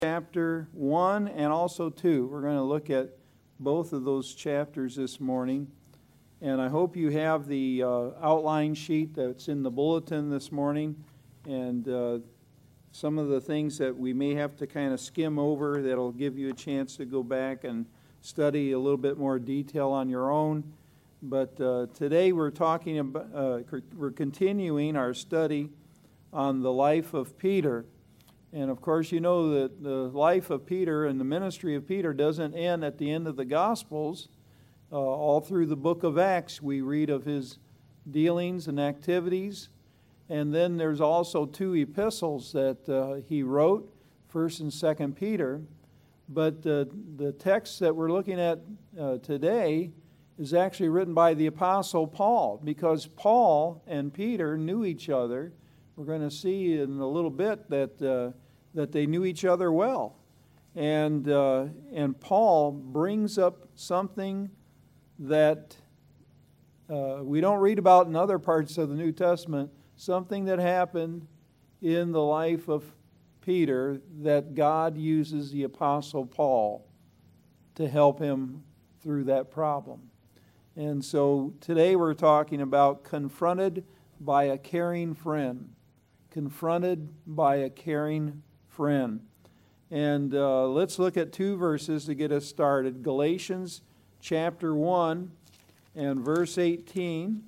chapter 1 and also 2. We're going to look at both of those chapters this morning. And I hope you have the outline sheet that's in the bulletin this morning. And some of the things that we may have to kind of skim over that'll give you a chance to go back and study a little bit more detail on your own. But today we're talking about, we're continuing our study on the life of Peter. And of course, you know that the life of Peter and the ministry of Peter doesn't end at the end of the Gospels. All through the book of Acts, we read of his dealings and activities. And then there's also 2 epistles that he wrote, 1st and 2nd Peter. But the text that we're looking at today is actually written by the Apostle Paul, because Paul and Peter knew each other. We're going to see in a little bit that they knew each other well. And Paul brings up something that we don't read about in other parts of the New Testament, something that happened in the life of Peter that God uses the Apostle Paul to help him through that problem. And so today we're talking about confronted by a caring friend. Confronted by a caring friend. And let's look at 2 verses to get us started. Galatians chapter 1 and verse 18.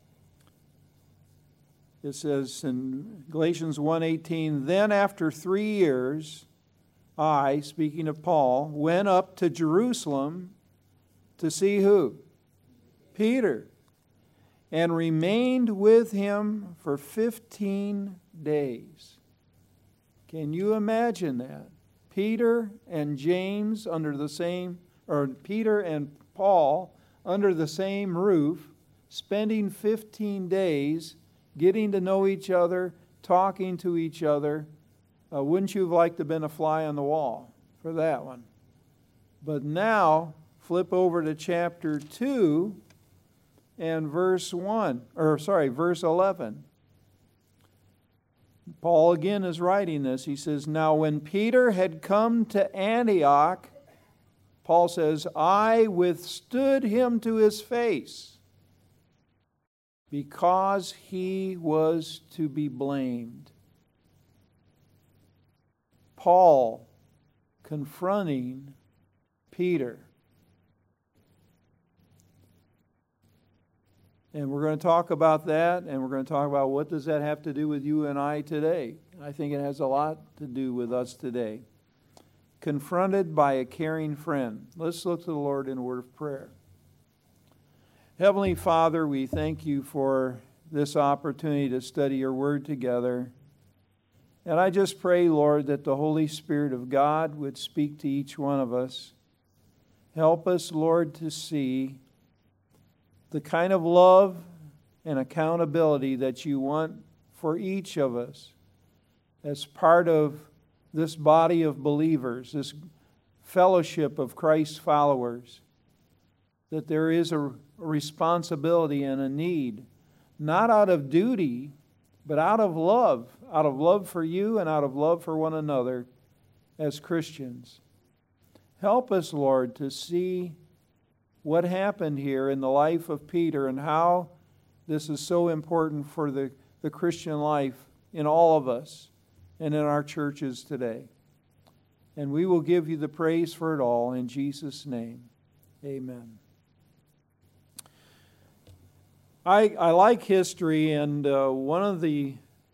It says in Galatians 1:18, "Then after 3 years, I," speaking of Paul, "went up to Jerusalem to see" who? Peter. "And remained with him for 15 days. Can you imagine that? Peter and James under the same, or Peter and Paul under the same roof, spending 15 days getting to know each other, talking to each other. Wouldn't you have liked to have been a fly on the wall for that one? But now, flip over to chapter 2 and verse 11. Paul again is writing this. He says, "Now when Peter had come to Antioch," Paul says, "I withstood him to his face, because he was to be blamed." Paul confronting Peter. And we're going to talk about that, and we're going to talk about what does that have to do with you and I today. I think it has a lot to do with us today. Confronted by a caring friend. Let's look to the Lord in a word of prayer. Heavenly Father, we thank you for this opportunity to study your word together. And I just pray, Lord, that the Holy Spirit of God would speak to each one of us. Help us, Lord, to see the kind of love and accountability that you want for each of us as part of this body of believers, this fellowship of Christ's followers, that there is a responsibility and a need, not out of duty, but out of love for you and out of love for one another as Christians. Help us, Lord, to see what happened here in the life of Peter and how this is so important for the Christian life in all of us and in our churches today. And we will give you the praise for it all in Jesus' name. Amen. I like history, and one of the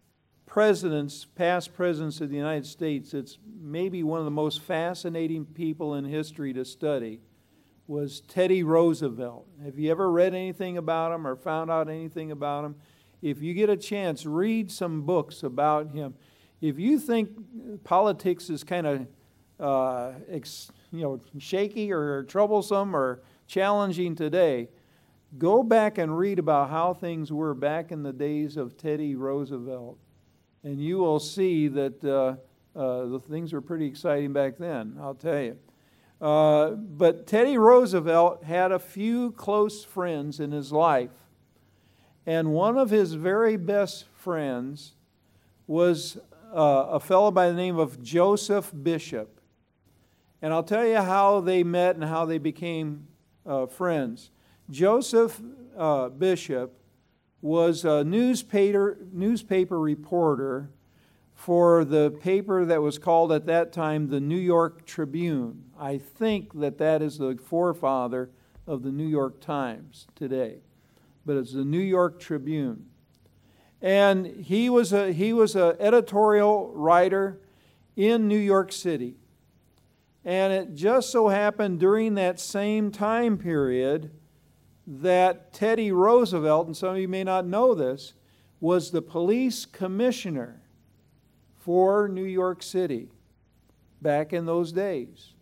past presidents of the United States, it's maybe one of the most fascinating people in history to study, was Teddy Roosevelt. Have you ever read anything about him or found out anything about him? If you get a chance, read some books about him. If you think politics is kind of shaky or troublesome or challenging today, go back and read about how things were back in the days of Teddy Roosevelt. And you will see that the things were pretty exciting back then, I'll tell you. But Teddy Roosevelt had a few close friends in his life. And one of his very best friends was a fellow by the name of Joseph Bishop. And I'll tell you how they met and how they became friends. Joseph Bishop was a newspaper reporter for the paper that was called at that time the New York Tribune. I think that is the forefather of the New York Times today. But it's the New York Tribune. And he was a editorial writer in New York City. And it just so happened during that same time period that Teddy Roosevelt, and some of you may not know this, was the police commissioner for New York City back in those days.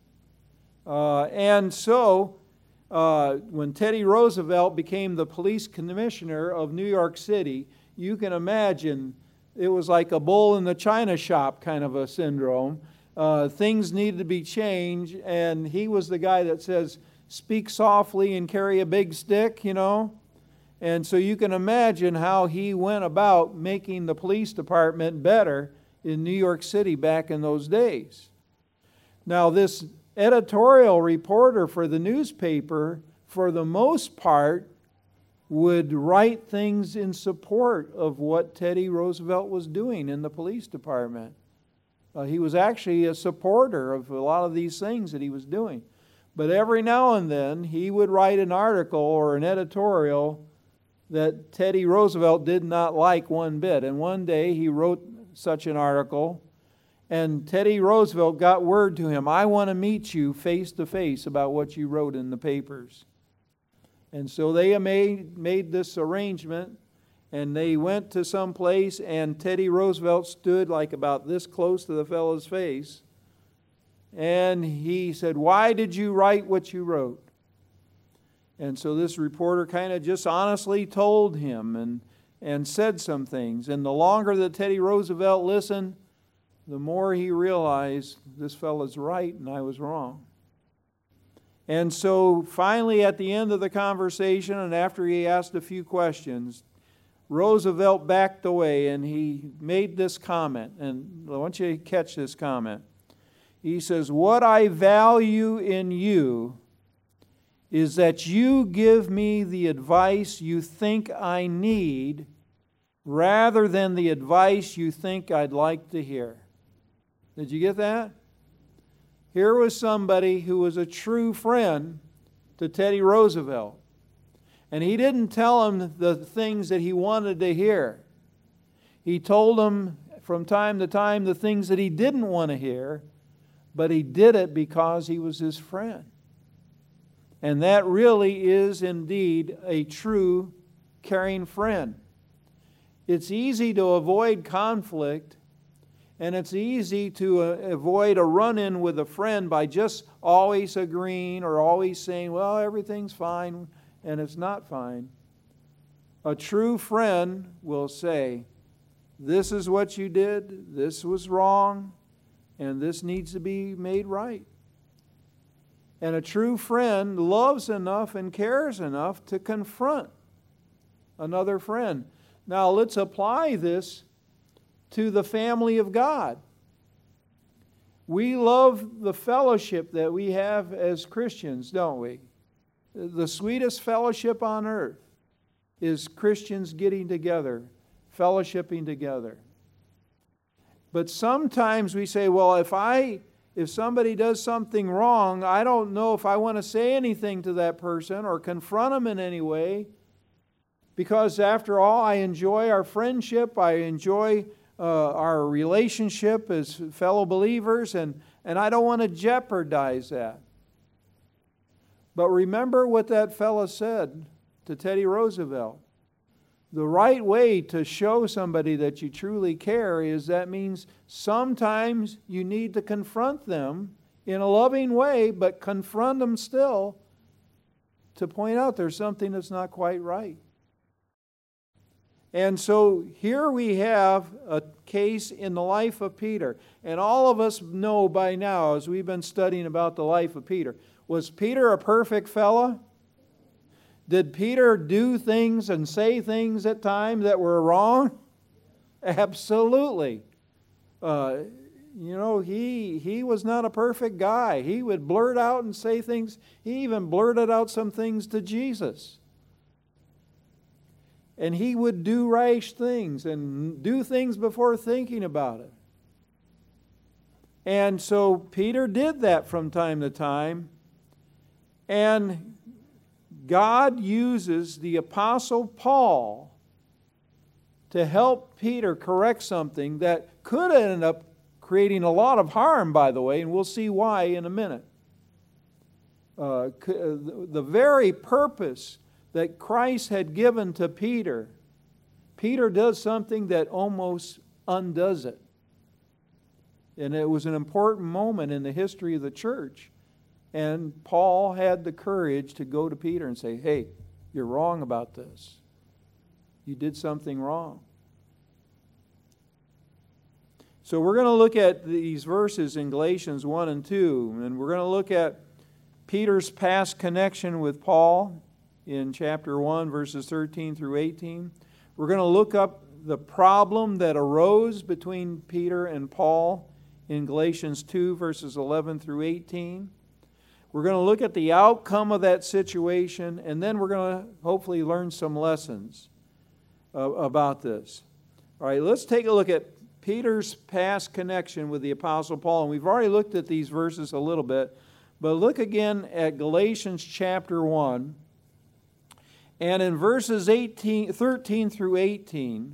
And so when Teddy Roosevelt became the police commissioner of New York City, you can imagine it was like a bull in the china shop kind of a syndrome. Things needed to be changed, and he was the guy that says, speak softly and carry a big stick, you know. And so you can imagine how he went about making the police department better in New York City back in those days. Now, this editorial reporter for the newspaper, for the most part, would write things in support of what Teddy Roosevelt was doing in the police department. He was actually a supporter of a lot of these things that he was doing. But every now and then, he would write an article or an editorial that Teddy Roosevelt did not like one bit. And one day, he wrote such an article, and Teddy Roosevelt got word to him, I want to meet you face to face about what you wrote in the papers. And so they made this arrangement, and they went to some place, and Teddy Roosevelt stood like about this close to the fellow's face. And he said, why did you write what you wrote? And so this reporter kind of just honestly told him and said some things. And the longer that Teddy Roosevelt listened, the more he realized this fellow's right and I was wrong. And so finally at the end of the conversation, and after he asked a few questions, Roosevelt backed away and he made this comment. And I want you to catch this comment. He says, what I value in you is that you give me the advice you think I need rather than the advice you think I'd like to hear. Did you get that? Here was somebody who was a true friend to Teddy Roosevelt. And he didn't tell him the things that he wanted to hear. He told him from time to time the things that he didn't want to hear, but he did it because he was his friend. And that really is indeed a true caring friend. It's easy to avoid conflict, and it's easy to avoid a run-in with a friend by just always agreeing or always saying, well, everything's fine, and it's not fine. A true friend will say, this is what you did, this was wrong, and this needs to be made right. And a true friend loves enough and cares enough to confront another friend. Now let's apply this to the family of God. We love the fellowship that we have as Christians, don't we? The sweetest fellowship on earth is Christians getting together, fellowshipping together. But sometimes we say, well, if somebody does something wrong, I don't know if I want to say anything to that person or confront them in any way, because after all, I enjoy our friendship, I enjoy our relationship as fellow believers, and I don't want to jeopardize that. But remember what that fellow said to Teddy Roosevelt. The right way to show somebody that you truly care is that means sometimes you need to confront them in a loving way, but confront them still to point out there's something that's not quite right. And so here we have a case in the life of Peter. And all of us know by now, as we've been studying about the life of Peter, was Peter a perfect fella? Did Peter do things and say things at times that were wrong? Absolutely. He was not a perfect guy. He would blurt out and say things. He even blurted out some things to Jesus. And he would do rash things and do things before thinking about it. And so Peter did that from time to time. And God uses the Apostle Paul to help Peter correct something that could end up creating a lot of harm, by the way, and we'll see why in a minute. The very purpose that Christ had given to Peter, Peter does something that almost undoes it. And it was an important moment in the history of the church. And Paul had the courage to go to Peter and say, hey, you're wrong about this. You did something wrong. So we're going to look at these verses in Galatians 1 and 2. And we're going to look at Peter's past connection with Paul in chapter 1, verses 13 through 18. We're going to look up the problem that arose between Peter and Paul in Galatians 2, verses 11 through 18. We're going to look at the outcome of that situation, and then we're going to hopefully learn some lessons about this. All right, let's take a look at Peter's past connection with the Apostle Paul. And we've already looked at these verses a little bit, but look again at Galatians chapter 1. And in verses 13 through 18,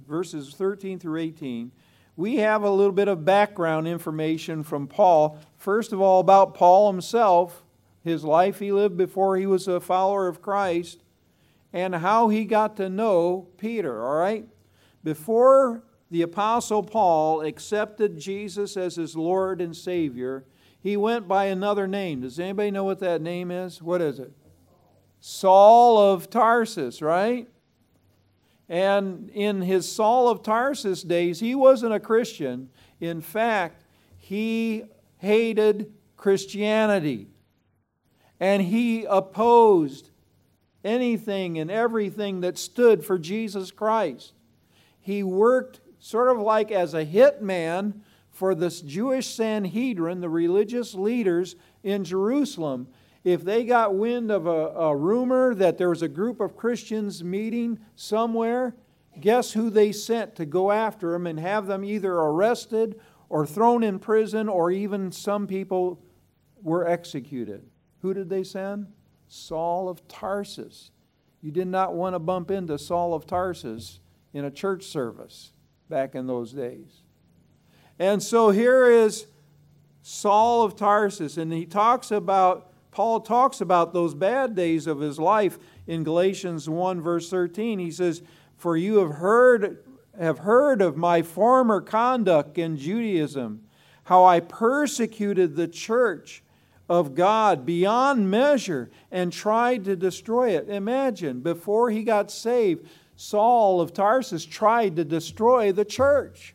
we have a little bit of background information from Paul. First of all, about Paul himself, his life he lived before he was a follower of Christ, and how he got to know Peter, all right? Before the Apostle Paul accepted Jesus as his Lord and Savior, he went by another name. Does anybody know what that name is? What is it? Saul of Tarsus, right? And in his Saul of Tarsus days, he wasn't a Christian. In fact, he hated Christianity. And he opposed anything and everything that stood for Jesus Christ. He worked sort of like as a hitman for this Jewish Sanhedrin, the religious leaders in Jerusalem. If they got wind of a rumor that there was a group of Christians meeting somewhere, guess who they sent to go after them and have them either arrested or thrown in prison, or even some people were executed? Who did they send? Saul of Tarsus. You did not want to bump into Saul of Tarsus in a church service back in those days. And so here is Saul of Tarsus, and Paul talks about those bad days of his life in Galatians 1 verse 13. He says, "For you have heard of my former conduct in Judaism, how I persecuted the church of God beyond measure and tried to destroy it." Imagine, before he got saved, Saul of Tarsus tried to destroy the church.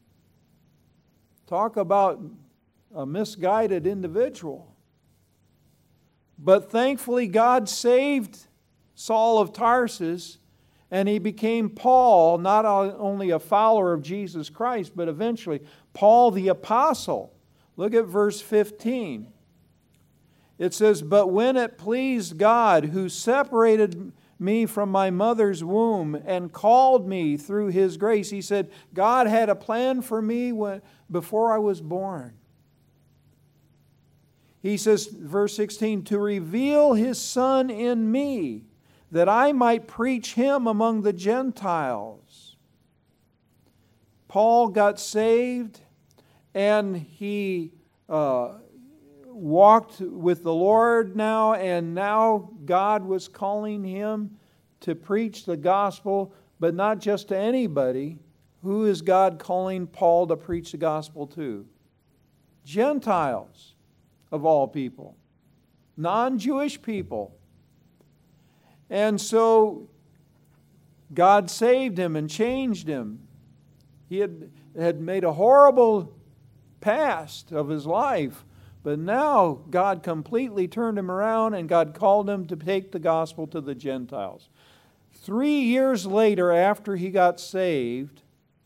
Talk about a misguided individual. But thankfully, God saved Saul of Tarsus, and he became Paul, not only a follower of Jesus Christ, but eventually Paul the Apostle. Look at verse 15. It says, "But when it pleased God, who separated me from my mother's womb and called me through His grace," he said, God had a plan for me before I was born. He says, verse 16, "to reveal His Son in me, that I might preach Him among the Gentiles." Paul got saved, and he walked with the Lord now, and now God was calling him to preach the gospel, but not just to anybody. Who is God calling Paul to preach the gospel to? Gentiles, of all people. Non-Jewish people. And so God saved him and changed him. He had made a horrible past of his life, but now God completely turned him around, and God called him to take the gospel to the Gentiles. 3 years later, after he got saved,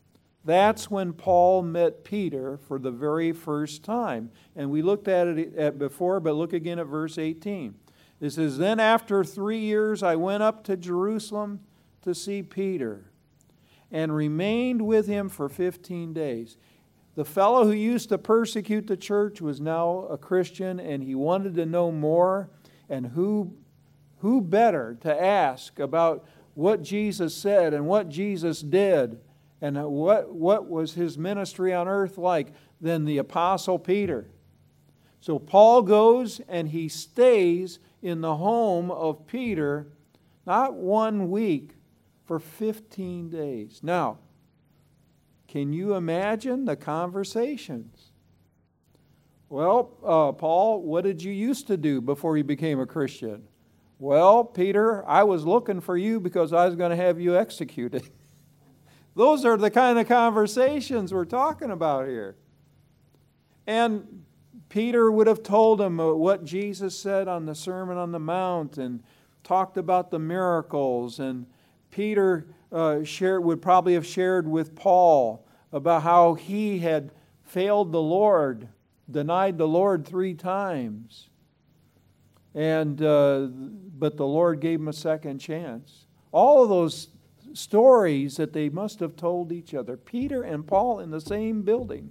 That's when Paul met Peter for the very first time. And we looked at it before, but look again at verse 18. It says, "Then after 3 years I went up to Jerusalem to see Peter, and remained with him for 15 days. The fellow who used to persecute the church was now a Christian, and he wanted to know more. And who better to ask about what Jesus said and what Jesus did and what was his ministry on earth like than the Apostle Peter? So Paul goes and he stays in the home of Peter, not 1 week, for 15 days. Now, can you imagine the conversations? Well, Paul, what did you used to do before you became a Christian? Well, Peter, I was looking for you because I was going to have you executed. Those are the kind of conversations we're talking about here. And Peter would have told him what Jesus said on the Sermon on the Mount and talked about the miracles. And Peter would probably have shared with Paul about how he had failed the Lord, denied the Lord 3 times. And but the Lord gave him a second chance. All of those stories that they must have told each other. Peter and Paul in the same building.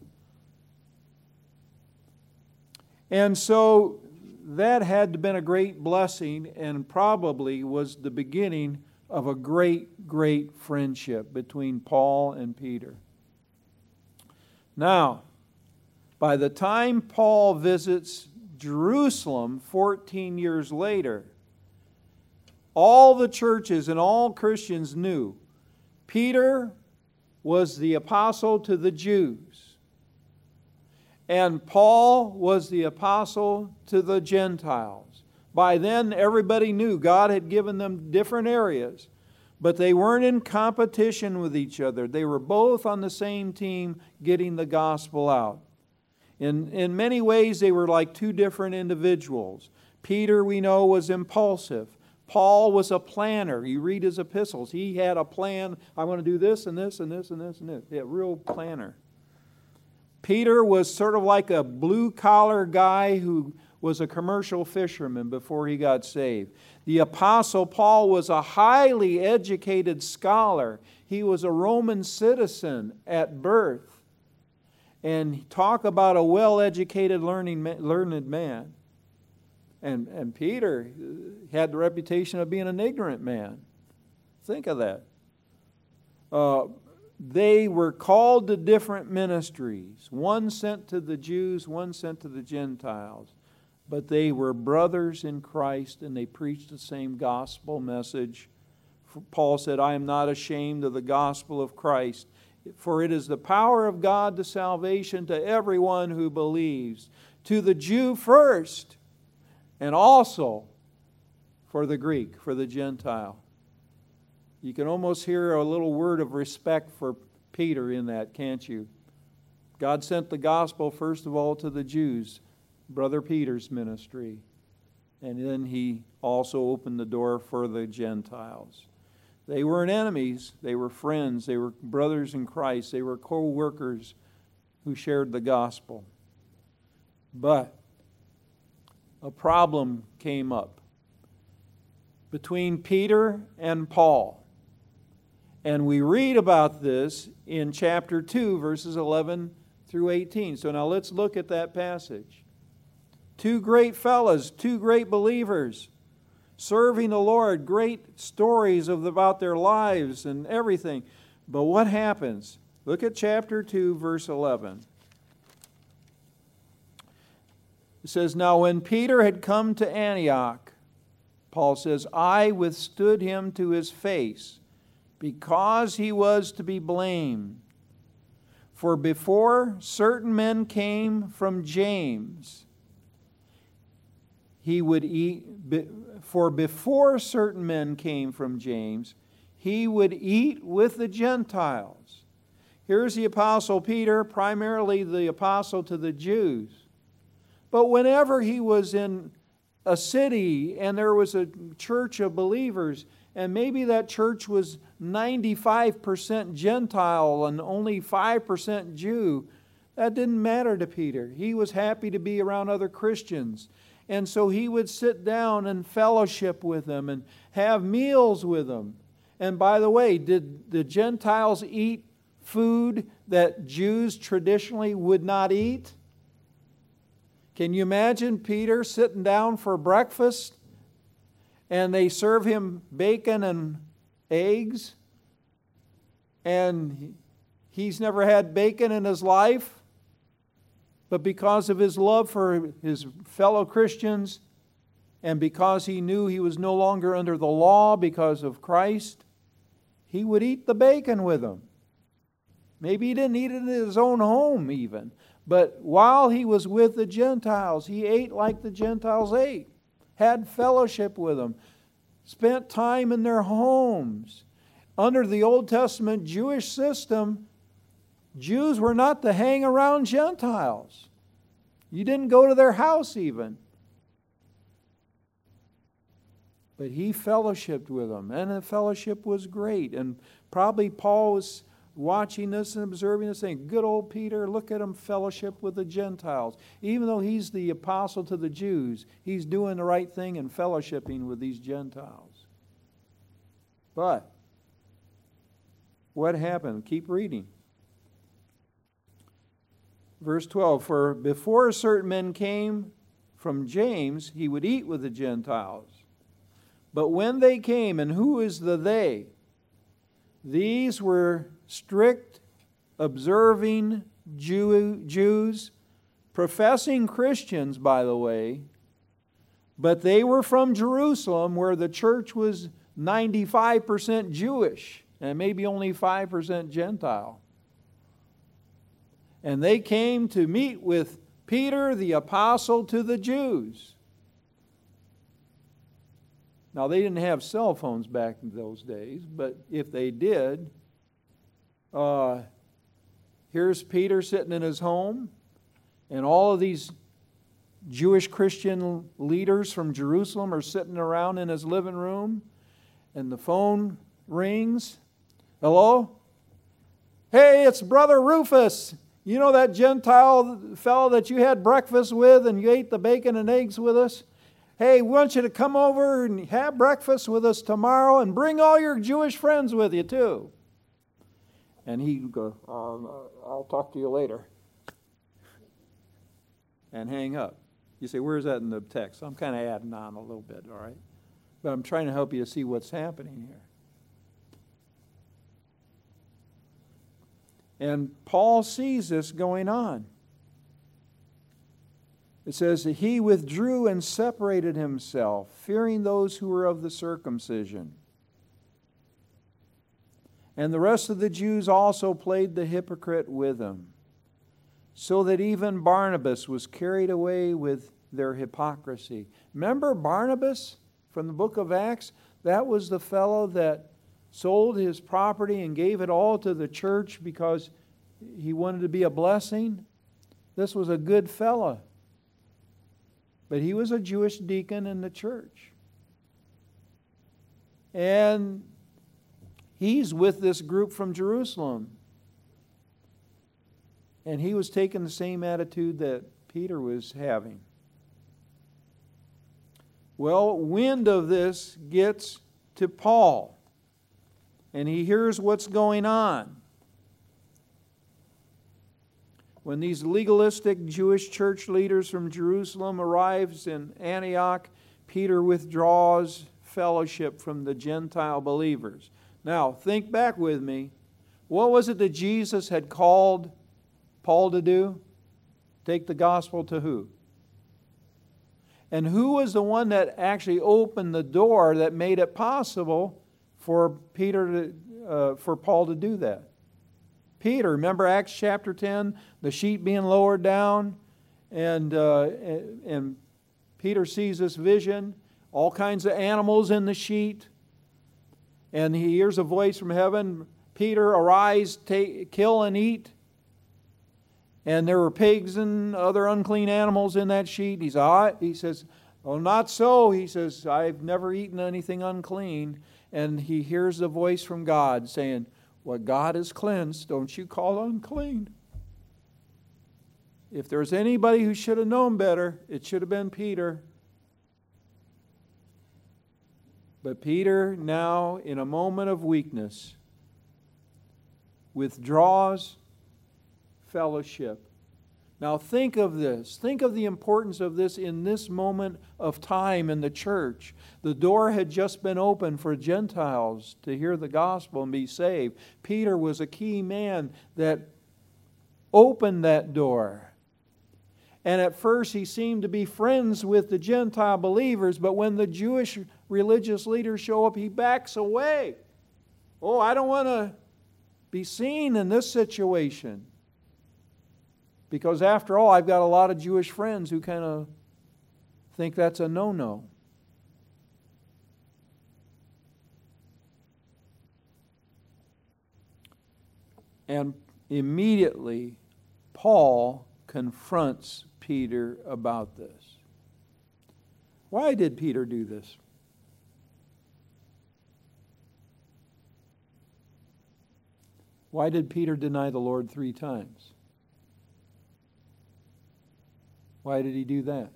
And so that had to have been a great blessing and probably was the beginning of a great, great friendship between Paul and Peter. Now, by the time Paul visits Jerusalem 14 years later, all the churches and all Christians knew Peter was the apostle to the Jews, and Paul was the apostle to the Gentiles. By then, everybody knew God had given them different areas, but they weren't in competition with each other. They were both on the same team getting the gospel out. In many ways, they were like 2 different individuals. Peter, we know, was impulsive. Paul was a planner. You read his epistles. He had a plan. I want to do this and this and this and this and this. Yeah, real planner. Peter was sort of like a blue-collar guy who was a commercial fisherman before he got saved. The Apostle Paul was a highly educated scholar. He was a Roman citizen at birth. And talk about a well-educated, learned man. And Peter had the reputation of being an ignorant man. Think of that. They were called to different ministries. One sent to the Jews, one sent to the Gentiles. But they were brothers in Christ, and they preached the same gospel message. Paul said, "I am not ashamed of the gospel of Christ, for it is the power of God to salvation to everyone who believes, to the Jew first, and also for the Greek, for the Gentile." You can almost hear a little word of respect for Peter in that, can't you? God sent the gospel first of all to the Jews, Brother Peter's ministry. And then he also opened the door for the Gentiles. They weren't enemies, they were friends, they were brothers in Christ, they were co-workers who shared the gospel. But a problem came up between Peter and Paul. And we read about this in chapter 2, verses 11 through 18. So now let's look at that passage. 2 great fellas, 2 great believers, serving the Lord, great stories about their lives and everything. But what happens? Look at chapter 2, verse 11. It says, "Now when Peter had come to Antioch," Paul says, "I withstood him to his face, because he was to be blamed. For before certain men came from James, he would eat with the Gentiles." Here's the Apostle Peter, primarily the apostle to the Jews. But whenever he was in a city and there was a church of believers And maybe that church was 95% Gentile and only 5% Jew. That didn't matter to Peter. He was happy to be around other Christians. And so he would sit down and fellowship with them and have meals with them. And by the way, did the Gentiles eat food that Jews traditionally would not eat? Can you imagine Peter sitting down for breakfast and they serve him bacon and eggs, and he's never had bacon in his life, but because of his love for his fellow Christians and because he knew he was no longer under the law because of Christ, he would eat the bacon with them. Maybe he didn't eat it in his own home even, but while he was with the Gentiles, he ate like the Gentiles ate. Had fellowship with them, spent time in their homes. Under the Old Testament Jewish system, Jews were not to hang around Gentiles. You didn't go to their house even. But he fellowshiped with them, and the fellowship was great. And probably Paul was watching this and observing this, saying, good old Peter, look at him fellowship with the Gentiles. Even though he's the apostle to the Jews, he's doing the right thing and fellowshipping with these Gentiles. But what happened? Keep reading. Verse 12, for before certain men came from James, he would eat with the Gentiles. But when they came, and who is the they? These were strict, observing Jews, professing Christians, by the way, but they were from Jerusalem, where the church was 95% Jewish and maybe only 5% Gentile. And they came to meet with Peter, the apostle to the Jews. Now, they didn't have cell phones back in those days, but if they did, here's Peter sitting in his home, and all of these Jewish Christian leaders from Jerusalem are sitting around in his living room, and the phone rings. Hello? Hey, it's Brother Rufus. You know that Gentile fellow that you had breakfast with and you ate the bacon and eggs with us? Hey, we want you to come over and have breakfast with us tomorrow and bring all your Jewish friends with you too. And he'd go, I'll talk to you later. And hang up. You say, where's that in the text? I'm kind of adding on a little bit, all right? But I'm trying to help you to see what's happening here. And Paul sees this going on. It says that he withdrew and separated himself, fearing those who were of the circumcision. And the rest of the Jews also played the hypocrite with him, so that even Barnabas was carried away with their hypocrisy. Remember Barnabas from the book of Acts? That was the fellow that sold his property and gave it all to the church because he wanted to be a blessing. This was a good fellow. But he was a Jewish deacon in the church. And he's with this group from Jerusalem. And he was taking the same attitude that Peter was having. Well, wind of this gets to Paul. And he hears what's going on. When these legalistic Jewish church leaders from Jerusalem arrives in Antioch, Peter withdraws fellowship from the Gentile believers. Now, think back with me. What was it that Jesus had called Paul to do? Take the gospel to who? And who was the one that actually opened the door that made it possible for Paul to do that? Peter. Remember Acts chapter 10, the sheet being lowered down, and Peter sees this vision, all kinds of animals in the sheet, and he hears a voice from heaven, Peter, arise, kill and eat. And there were pigs and other unclean animals in that sheet. He says, oh, not so. He says, I've never eaten anything unclean. and he hears the voice from God saying, what God has cleansed, don't you call unclean. If there's anybody who should have known better, it should have been Peter. But Peter, now in a moment of weakness, withdraws fellowship. Now think of this. Think of the importance of this in this moment of time in the church. The door had just been opened for Gentiles to hear the gospel and be saved. Peter was a key man that opened that door. And at first he seemed to be friends with the Gentile believers, but when the Jewish religious leaders show up, he backs away. Oh, I don't want to be seen in this situation. Because after all, I've got a lot of Jewish friends who kind of think that's a no-no. And immediately, Paul confronts Peter about this. Why did Peter do this? Why did Peter deny the Lord 3 times? Why did he do that?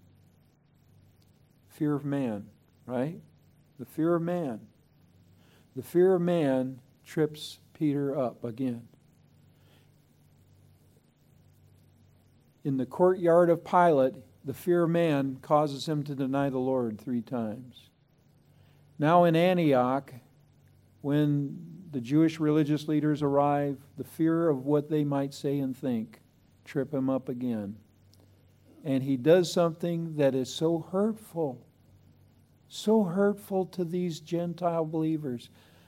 Fear of man, right? The fear of man. The fear of man trips Peter up again. In the courtyard of Pilate, the fear of man causes him to deny the Lord 3 times. Now in Antioch, when the Jewish religious leaders arrive, the fear of what they might say and think trip him up again. And he does something that is so hurtful to these Gentile believers.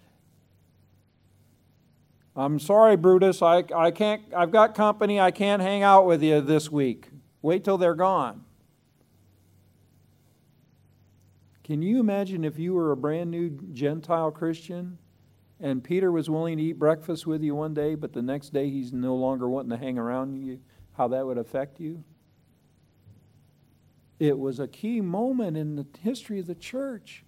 I'm sorry, Brutus, I can't, I've got company, I can't hang out with you this week. Wait till they're gone. Can you imagine if you were a brand new Gentile Christian and Peter was willing to eat breakfast with you one day, but the next day he's no longer wanting to hang around you, how that would affect you? It was a key moment in the history of the church.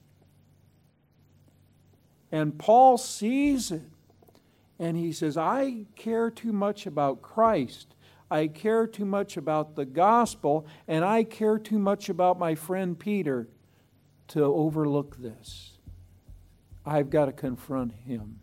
And Paul sees it. And he says, I care too much about Christ. I care too much about the gospel. And I care too much about my friend Peter to overlook this. I've got to confront him.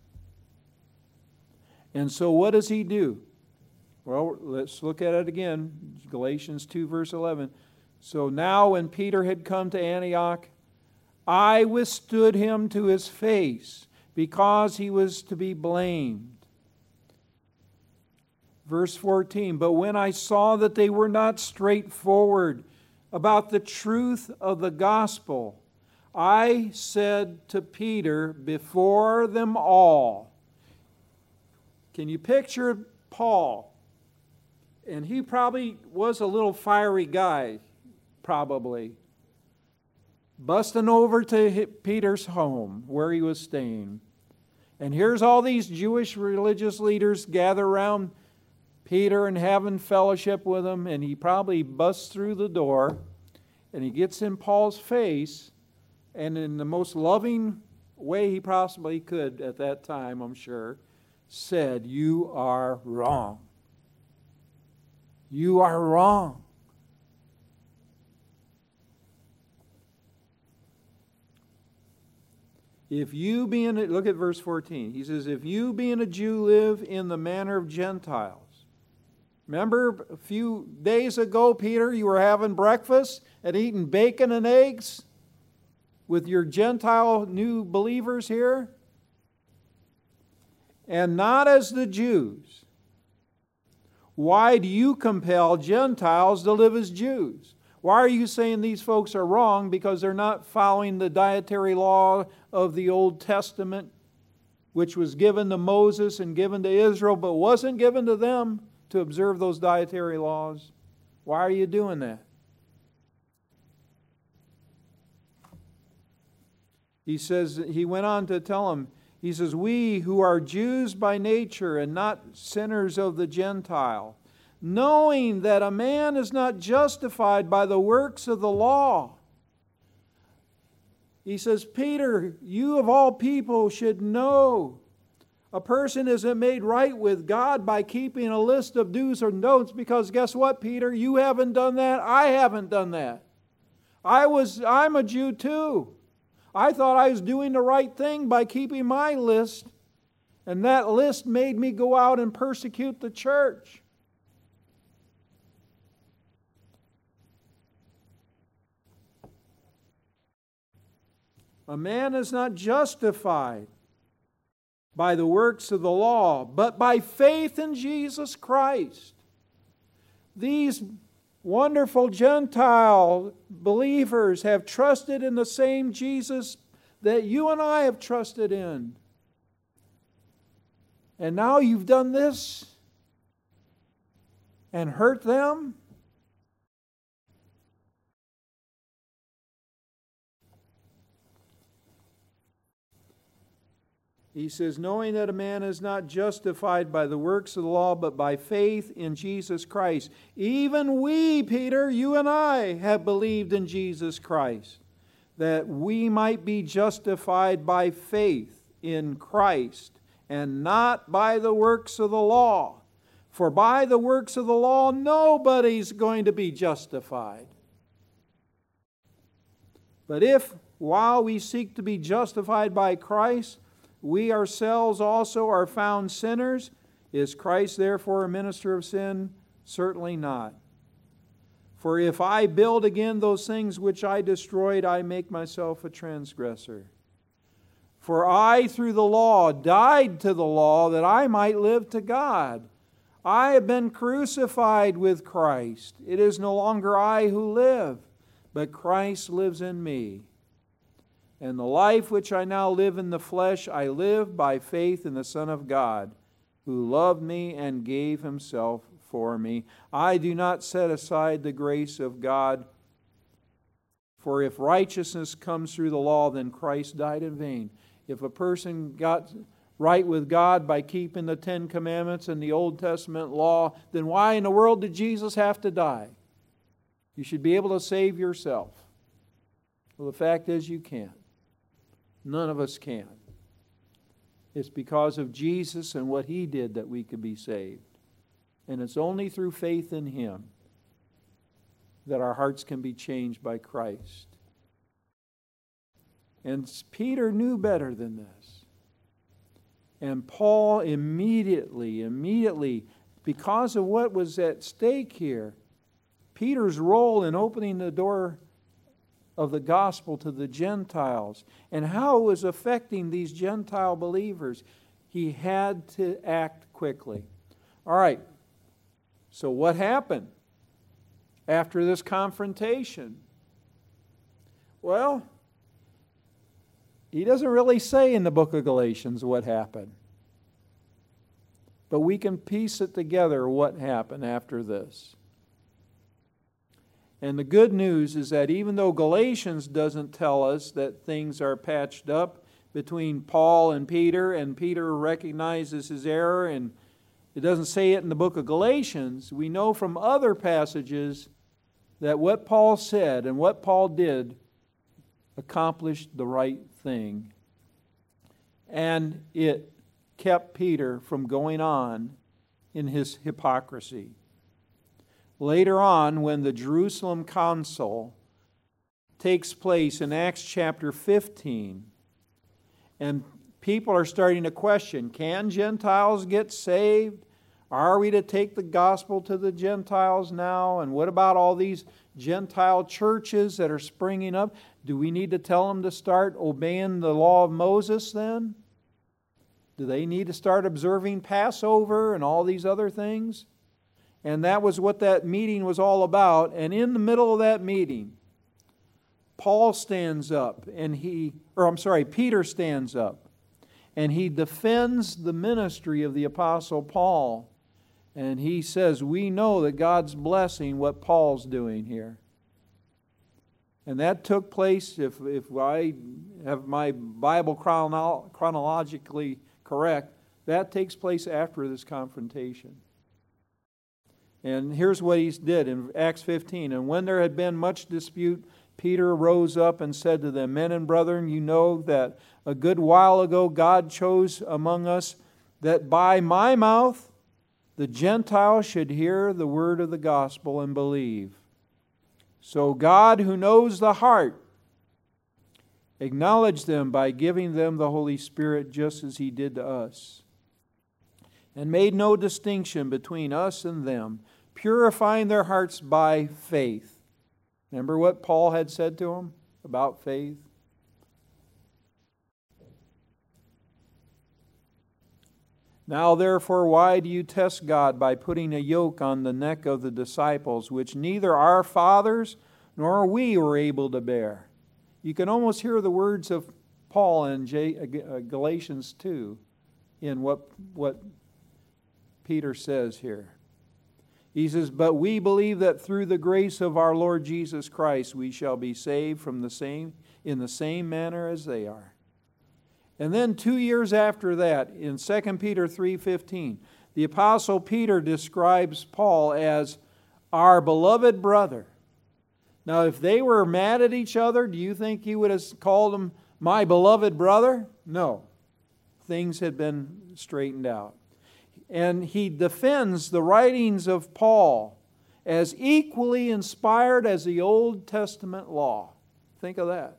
And so what does he do? Well, let's look at it again. Galatians 2 verse 11. So now when Peter had come to Antioch, I withstood him to his face, because he was to be blamed. Verse 14, but when I saw that they were not straightforward about the truth of the gospel, I said to Peter before them all. Can you picture Paul? And he probably was a little fiery guy, probably. Busting over to Peter's home where he was staying. And here's all these Jewish religious leaders gather around Peter and having fellowship with him. And he probably busts through the door and he gets in Paul's face. And in the most loving way he possibly could at that time, I'm sure, said, "You are wrong. You are wrong." If you being, look at verse 14. He says, if you being a Jew live in the manner of Gentiles. Remember a few days ago, Peter, you were having breakfast and eating bacon and eggs with your Gentile new believers here? And not as the Jews. Why do you compel Gentiles to live as Jews? Why are you saying these folks are wrong? Because they're not following the dietary law of the Old Testament, which was given to Moses and given to Israel, but wasn't given to them to observe those dietary laws. Why are you doing that? He says, he went on to tell them, he says, we who are Jews by nature and not sinners of the Gentile, knowing that a man is not justified by the works of the law. He says, Peter, you of all people should know a person isn't made right with God by keeping a list of do's or don'ts, because guess what, Peter? You haven't done that. I haven't done that. I'm a Jew too. I thought I was doing the right thing by keeping my list, and that list made me go out and persecute the church. A man is not justified by the works of the law, but by faith in Jesus Christ. These wonderful Gentile believers have trusted in the same Jesus that you and I have trusted in. And now you've done this and hurt them? He says, knowing that a man is not justified by the works of the law, but by faith in Jesus Christ. Even we, Peter, you and I, have believed in Jesus Christ, that we might be justified by faith in Christ, and not by the works of the law. For by the works of the law, nobody's going to be justified. But if, while we seek to be justified by Christ, we ourselves also are found sinners, is Christ therefore a minister of sin? Certainly not. For if I build again those things which I destroyed, I make myself a transgressor. For I, through the law, died to the law that I might live to God. I have been crucified with Christ. It is no longer I who live, but Christ lives in me. And the life which I now live in the flesh, I live by faith in the Son of God, who loved me and gave Himself for me. I do not set aside the grace of God, for if righteousness comes through the law, then Christ died in vain. If a person got right with God by keeping the 10 Commandments and the Old Testament law, then why in the world did Jesus have to die? You should be able to save yourself. Well, the fact is you can't. None of us can. It's because of Jesus and what He did that we could be saved. And it's only through faith in Him that our hearts can be changed by Christ. And Peter knew better than this. And Paul immediately, because of what was at stake here, Peter's role in opening the door of the gospel to the Gentiles and how it was affecting these Gentile believers, he had to act quickly. All right, so what happened after this confrontation? Well, he doesn't really say in the book of Galatians what happened. But we can piece it together what happened after this. And the good news is that even though Galatians doesn't tell us that things are patched up between Paul and Peter recognizes his error, and it doesn't say it in the book of Galatians, we know from other passages that what Paul said and what Paul did accomplished the right thing. And it kept Peter from going on in his hypocrisy. Later on, when the Jerusalem Council takes place in Acts chapter 15, and people are starting to question, can Gentiles get saved? Are we to take the gospel to the Gentiles now? And what about all these Gentile churches that are springing up? Do we need to tell them to start obeying the law of Moses then? Do they need to start observing Passover and all these other things? And that was what that meeting was all about. And in the middle of that meeting, Peter stands up and he defends the ministry of the Apostle Paul. And he says, we know that God's blessing what Paul's doing here. And that took place, if I have my Bible chronologically correct, that takes place after this confrontation. And here's what he did in Acts 15. And when there had been much dispute Peter rose up and said to them, Men and brethren, you know that a good while ago God chose among us that by my mouth the Gentiles should hear the word of the gospel and believe. So God, who knows the heart, acknowledged them by giving them the Holy Spirit just as He did to us, and made no distinction between us and them, purifying their hearts by faith. Remember what Paul had said to them about faith? Now therefore, why do you test God by putting a yoke on the neck of the disciples, which neither our fathers nor we were able to bear? You can almost hear the words of Paul in Galatians 2 in what Peter says here. He says, But we believe that through the grace of our Lord Jesus Christ we shall be saved in the same manner as they are. And then 2 years after that, in 2 Peter 3:15, the Apostle Peter describes Paul as our beloved brother. Now, if they were mad at each other, do you think he would have called him my beloved brother? No. Things had been straightened out. And he defends the writings of Paul as equally inspired as the Old Testament law. Think of that.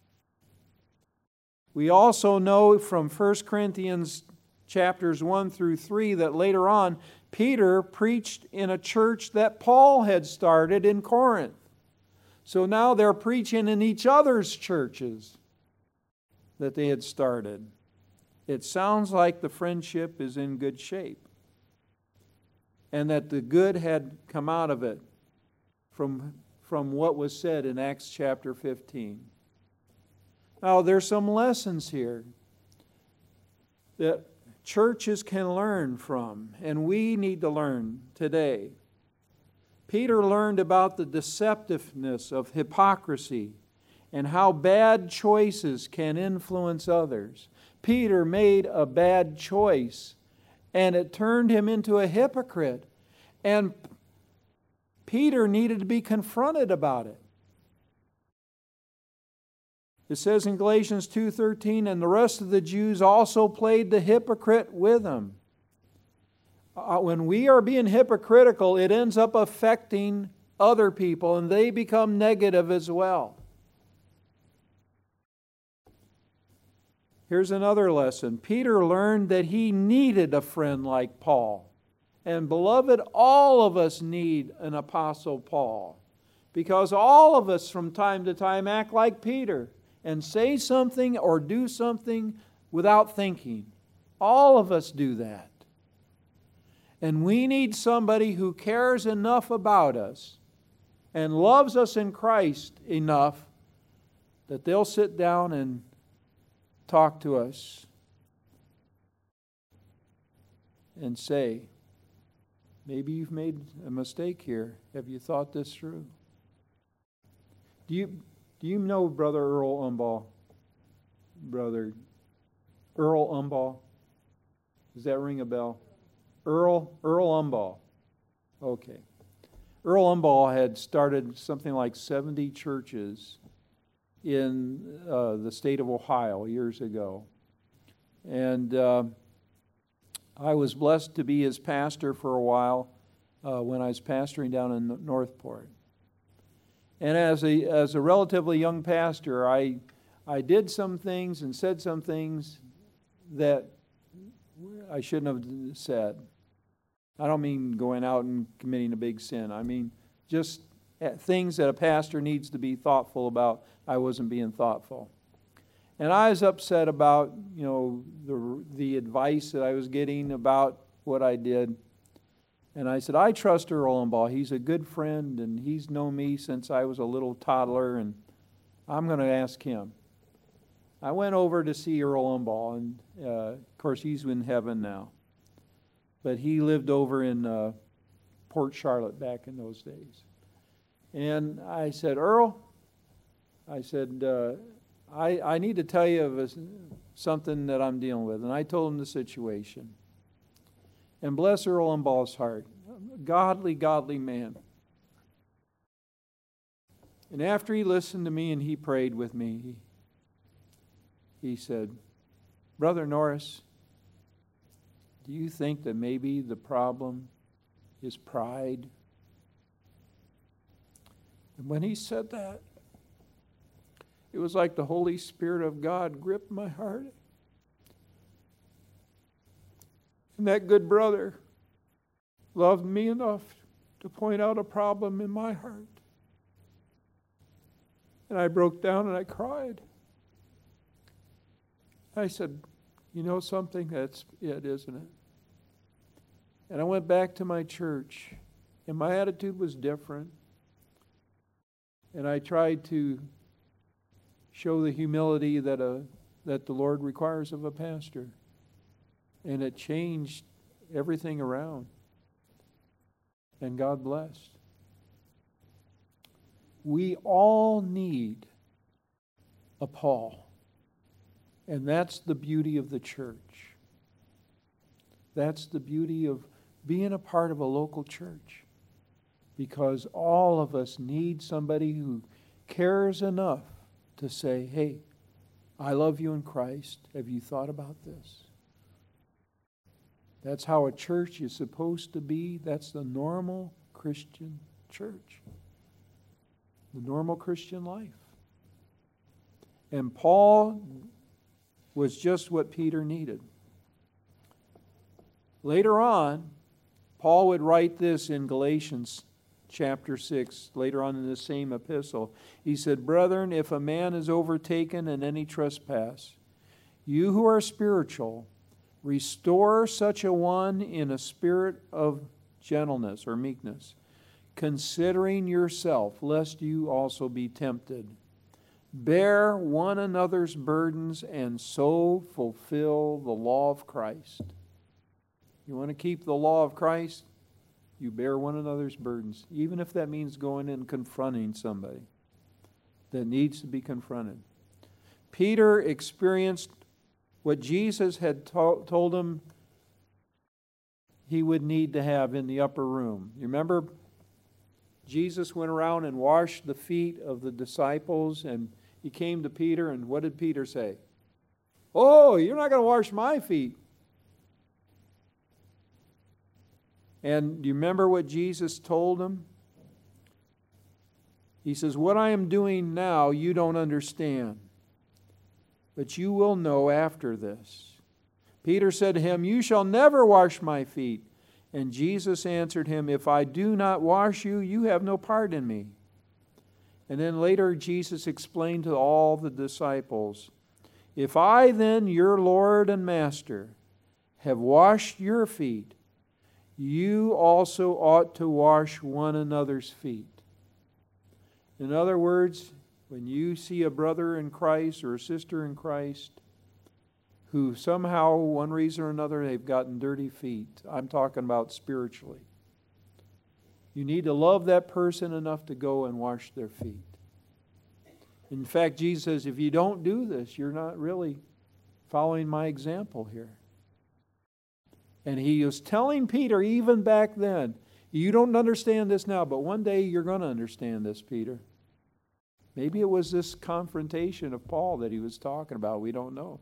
We also know from 1 Corinthians chapters 1 through 3 that later on Peter preached in a church that Paul had started in Corinth. So now they're preaching in each other's churches that they had started. It sounds like the friendship is in good shape, and that the good had come out of it from what was said in Acts chapter 15. Now, there's some lessons here that churches can learn from, and we need to learn today. Peter learned about the deceptiveness of hypocrisy and how bad choices can influence others. Peter made a bad choice, and it turned him into a hypocrite. And Peter needed to be confronted about it. It says in Galatians 2:13, and the rest of the Jews also played the hypocrite with him. When we are being hypocritical, it ends up affecting other people, and they become negative as well. Here's another lesson. Peter learned that he needed a friend like Paul. And beloved, all of us need an Apostle Paul, because all of us from time to time act like Peter and say something or do something without thinking. All of us do that. And we need somebody who cares enough about us and loves us in Christ enough that they'll sit down and talk to us and say, maybe you've made a mistake here. Have you thought this through? Do you know Brother Earl Umbaugh? Brother Earl Umbaugh? Does that ring a bell? Earl Umbaugh. Okay. Earl Umbaugh had started something like 70 churches in the state of Ohio years ago. And I was blessed to be his pastor for a while when I was pastoring down in Northport. And as a relatively young pastor, I did some things and said some things that I shouldn't have said. I don't mean going out and committing a big sin. I mean just things that a pastor needs to be thoughtful about. I wasn't being thoughtful. And I was upset about, the advice that I was getting about what I did. And I said, I trust Earl Umbaugh. He's a good friend, and he's known me since I was a little toddler, and I'm going to ask him. I went over to see Earl Umbaugh, and of course he's in heaven now. But he lived over in Port Charlotte back in those days. And I said, Earl, I said, I need to tell you of something that I'm dealing with. And I told him the situation. And bless Earl Umbaugh's heart. Godly man. And after he listened to me and he prayed with me, he said, Brother Norris, do you think that maybe the problem is pride? And when he said that, it was like the Holy Spirit of God gripped my heart. And that good brother loved me enough to point out a problem in my heart. And I broke down and I cried. I said, you know something? That's it, isn't it? And I went back to my church, and my attitude was different. And I tried to show the humility that the Lord requires of a pastor. And it changed everything around. And God blessed. We all need a Paul. And that's the beauty of the church. That's the beauty of being a part of a local church. Because all of us need somebody who cares enough to say, hey, I love you in Christ. Have you thought about this? That's how a church is supposed to be. That's the normal Christian church. The normal Christian life. And Paul was just what Peter needed. Later on, Paul would write this in Galatians chapter 6, later on in the same epistle. He said, Brethren, if a man is overtaken in any trespass, you who are spiritual, restore such a one in a spirit of gentleness or meekness, considering yourself, lest you also be tempted. Bear one another's burdens and so fulfill the law of Christ. You want to keep the law of Christ? You bear one another's burdens, even if that means going and confronting somebody that needs to be confronted. Peter experienced what Jesus had told him he would need to have in the upper room. You remember Jesus went around and washed the feet of the disciples, and he came to Peter, and what did Peter say? Oh, you're not going to wash my feet. And do you remember what Jesus told him? He says, what I am doing now you don't understand, but you will know after this. Peter said to him, you shall never wash my feet. And Jesus answered him, if I do not wash you, you have no part in me. And then later Jesus explained to all the disciples, if I then, your Lord and Master, have washed your feet, you also ought to wash one another's feet. In other words, when you see a brother in Christ or a sister in Christ who somehow, one reason or another, they've gotten dirty feet, I'm talking about spiritually, you need to love that person enough to go and wash their feet. In fact, Jesus says, if you don't do this, you're not really following my example here. And he was telling Peter even back then, you don't understand this now, but one day you're going to understand this, Peter. Maybe it was this confrontation of Paul that he was talking about. We don't know.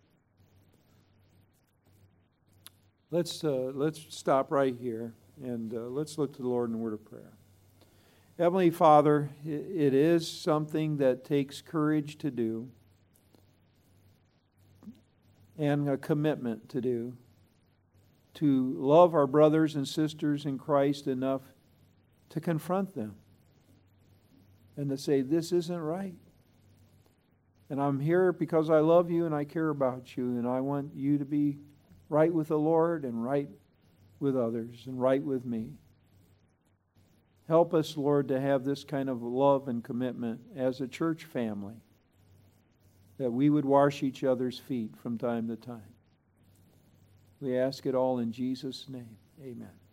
Let's stop right here and let's look to the Lord in a word of prayer. Heavenly Father, it is something that takes courage to do and a commitment to do, to love our brothers and sisters in Christ enough to confront them and to say, this isn't right. And I'm here because I love you and I care about you and I want you to be right with the Lord and right with others and right with me. Help us, Lord, to have this kind of love and commitment as a church family, that we would wash each other's feet from time to time. We ask it all in Jesus' name. Amen.